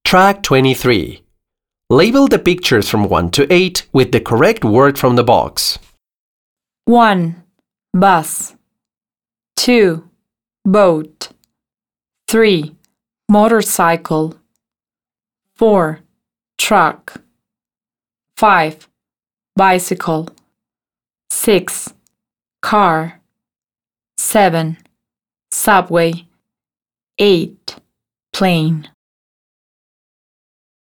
Track 23. Label the pictures from 1 to 8 with the correct word from the box. 1. Bus. 2. Boat. 3. Motorcycle. 4. Truck. 5. Bicycle. 6. Car. 7. Subway. 8. Plane.